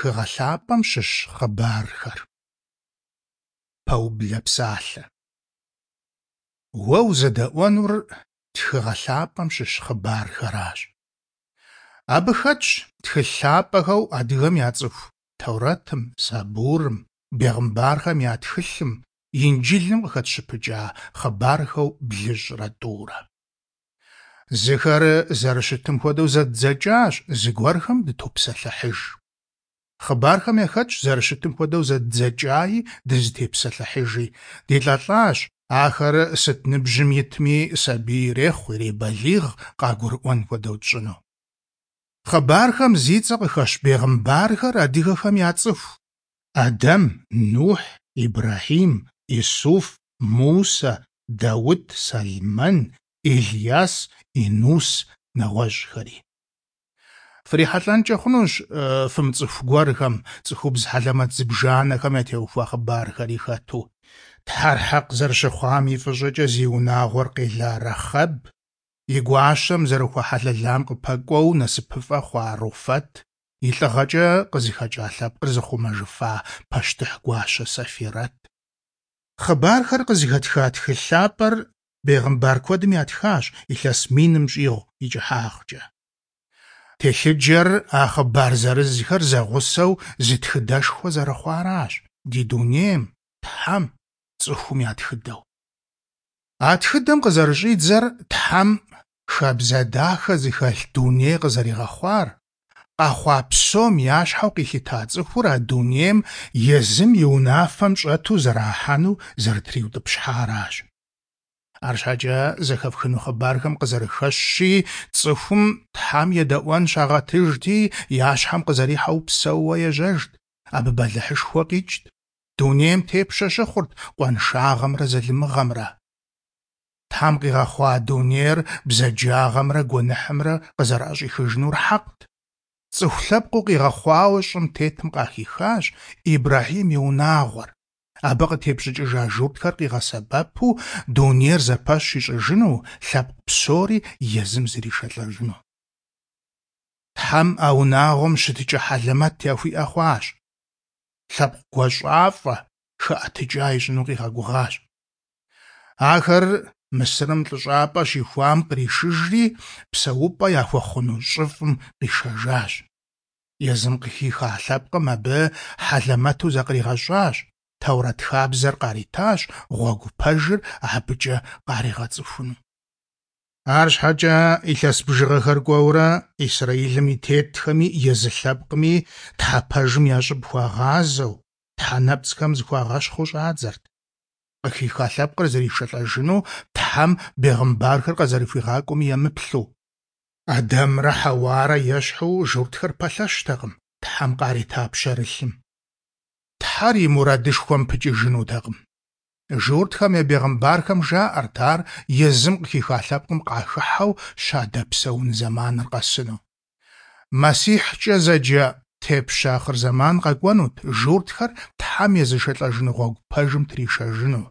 тхыгъэ лъапӏэм щыщ хъыбархэр. Пэублэ псалъэ. Уэ узэдэӏуэнур тхыгъэ лъапӏэм щыщ хъыбархэращ. Абы хэтщ тхылъ лъапӏэхэу адыгэм яцӏыху Таурэтым, Сабурым, Бегъымбархэм я тхылъым, Инджылым къыхэтщыпыкӏа хъыбархэу блыщӏрэ тӏурэ. Зыхэр зэрыщытым хуэдэу зэддзэкӏащ, зыгуэрхэм дытопсэлъыхьыж. Хъыбархэм яхэтщ зэрыщытым хуэдэу зэддзэкӏаи дызытепсэлъыхьыжи. Делӏэлӏащ, ахэр сыт ныбжьым итми сабий ирехъу, иребалигъ къагурыӏуэн хуэдэу тщӏыну. Хъыбархэм зи цӏэ къыхэщ Бегъымбархэр адыгэхэм яцӏыху: Адэм, Нухь, Ибрахим, Исуф, Мусэ, Дауд, Салмэн, Илияс, Инус нэгъуэщӏхэри. Фрихьэлӏэнкӏэ хъунущ фымыцӏыху гуэрхэм, цӏыхубз хьэлэмэт зыбжанэхэм ятеухуа хъыбархэри хэту. Тхьэр хьэкъ зэрыщыхъуам и фӏыщӏэкӏэ зи унагъуэр къела Рэхъэб, и гуащэм зэрыхуэхьэлэлам къыпэкӏуэу насыпыфӏэ хъуа Руфэт, и лӏыгъэкӏэ къызыхэкӏа лъэпкъыр зыхъумэжыфа пащтыхь гуащэ Сафирэт. Хъыбархэр къызыхэтха тхылъ лъапӏэр Бегъымбар куэдым ятхащ, илъэс миным щӏигъу и кӏыхьагъкӏэ. Телъыджэр а хъыбар зырызхэр зэгъусэу зы тхыдэшхуэ зэрыхъуаращ, ди дунейм, Тхьэм, цӏыхум я тхыдэу. А тхыдэм къызэрыщӏидзэр Тхьэм хабзэ дахэ зыхэлъ дуней къызэригъэхъуар, къэхъуа псом ящхьэу къилъыта цӏыхур а дунейм езым и унафэм щӏэту зэрахьэну зэрытриутӏыпщхьаращ. Арщхьэкӏэ зэхэфхыну хъыбархэм къызэрыхэщи, цӏыхум Тхьэм едэӏуэн щагъэтыжти, я щхьэм къызэрихьэу псэууэ ежьэжт, абы бэлыхьышхуэ къикӏт, дунейм тепщэ щыхъурт къуаншагъэмрэ зэлымыгъэмрэ. Тхьэм къигъэхъуа дунейр бзаджагъэмрэ гуэныхьымрэ къызэрыӏэщӏихыжынур хьэкът. Цӏыху лъэпкъыу къигъэхъуауэ щӏым тетым къахихащ Ибрахим и унагъуэр. Абы къытепщӏыкӏыжа журтхэр къигъэсэбэпу дунейр зэпэщ ищӏыжыну, лъэпкъ псори езым зришэлӏэжыну. Тхьэм а унагъуэм щытыкӏэ хьэлэмэт яхуиӏэ хъуащ. Лъэпкъ гуащӏафӏэ, хыӏэтыкӏа ищӏыну къигъэгугъащ. Ахэр Мысырым лӏыщӏапӏэ щихуам къришыжри, псэупӏэ яхуэхъуну щӏыфӏым къишэжащ. Езым къыхиха лъэпкъым абы хьэлэмэту зыкъригъэщӏащ, Таурэт хабзэр къаритащ, гъуэгу пэжыр абыкӏэ къаригъэцӏыхуну. Арщхьэкӏэ илъэс бжыгъэхэр кӏуэурэ Исраилым и тетхэми езы лъэпкъми тхьэпэжым я щӏыб хуагъазэу, тхьэнэпцӏхэм зыхуагъэщхъыу щӏадзэрт. Къыхиха лъэпкъыр зэришэлӏэжыну Тхьэм Бегъымбархэр къызэрыхуигъакӏуэми емыплъу. Адэмрэ Хьэуарэ ещхьу журтхэр пэлъэщтэкъым Тхьэм къарита пщэрылъым. Тхьэр и мурадышхуэм пыкӏыжынутэкъым. Журтхэм я Бегъымбархэм жаӏэрт ар езым къыхиха лъэпкъым къахыхьэу щадэпсэун зэманыр къэсыну. Месихькӏэ зэджэ тепщэ ахъырзэман къэкӏуэнут, журтхэр Тхьэм езышэлӏэжын гъуэгу пэжым тришэжыну.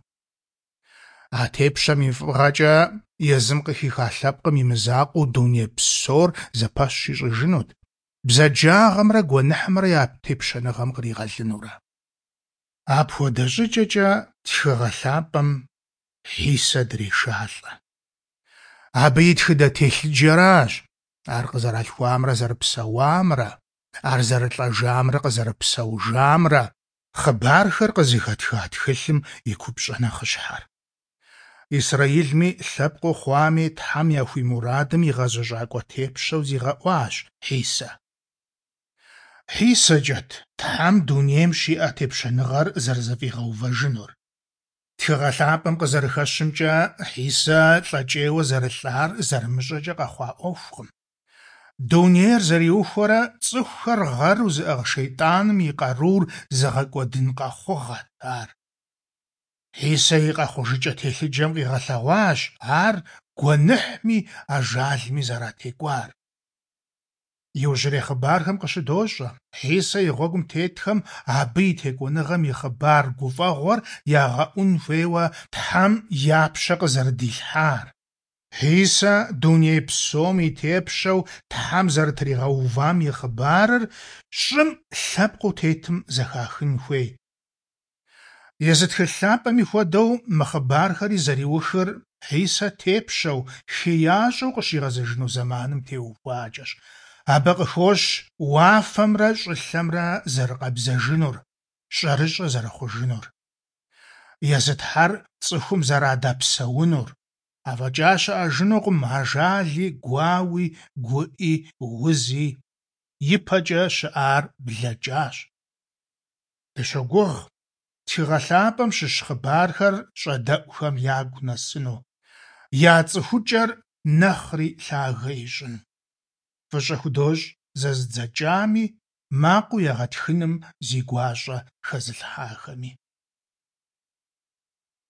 А тепщэм и фӏыгъэкӏэ езым къыхиха лъэпкъым и мызакъуэу дуней псор зэпэщ ищӏыжынут, бзаджагъэмрэ гуэныхьымрэ я тепщэныгъэм къригъэлынурэ. Апхуэдэ щӏыкӏэкӏэ тхыгъэ лъапӏэм Хьисэ дрешалӏэ. Абы и тхыдэ телъыджэращ, ар къызэралъхуамрэ зэрыпсэуамрэ, ар зэрылӏэжамрэ къызэрыпсэужамрэ, хъыбархэр къызыхэтха тхылъым и купщӏэ нэхъыщхьэр. Исраилми лъэпкъыу хъуами Тхьэм яхуи мурадым игъэжьэщӏакӏуэ тепщэу зигъэӏуащ Хьисэ. Хьисэкӏэт Тхьэм дунейм щиӏэ тепщэныгъэр зэрызэфӏигъэувэжынур. Тхыгъэ лъапӏэм къызэрыхэщымкӏэ Хьисэ лӏэкӏейуэ зэрылъар зэрымыщӏэкӏэ къэхъуа ӏуэхукъым. Дунейр зэриухуэрэ цӏыхухэр гъэру зыӏыгъ шейтӏаным и къарур зыгъэкӏуэдын къэхъугъэт ар. Хьисэ и къэхъужыкӏэ телъыджэм къигъэлъэгъуащ ар гуэныхьми ажалми зэратекӏуар. Иужьрей хъыбархэм къыщыдощӏэ, Хьисэ и гъуэгум тетхэм абы и текӏуэныгъэм и хъыбар гуфӏэгъуэр ягъэӏун хуейуэ Тхьэм япщэ къызэрыдилъхьар. Хисэ дуней псом и тепщэу Тхьэм зэрытригъэувам и хъыбарыр щӀым лъэпкъыу тетым зэхахын хуей. Езы тхылъ лъапӀэми хуэдэу мы хъыбархэри зэриухыр Хисэ тепщэу, хеящӀэу къыщигъэзэжыну зэманым теухуакӀэщ. Абы къыхощ уафэмрэ щӀылъэмрэ зэрыкъэбзэжынур, щӀэрыщӀэ зэрыхъужынур. Езы Тхьэр цӀыхум зэрадэпсэунур, афӀэкӀа щыӀэжынукъым ажали, гуауи, гуӀи, узи. ИпэкӀэ щыӀар блэкӀащ. Дыщогугъ тхыгъэ лъапӀэм щыщ хъыбархэр щӀэдэӀухэм ягу нэсыну, я цӀыхукӀэр нэхъри лъагэ ищӀын. ФӀыщӀэ художь зэздзэкӀами, макъыу егъэтхыным зи гуащӀэ хэзылъхьахэми.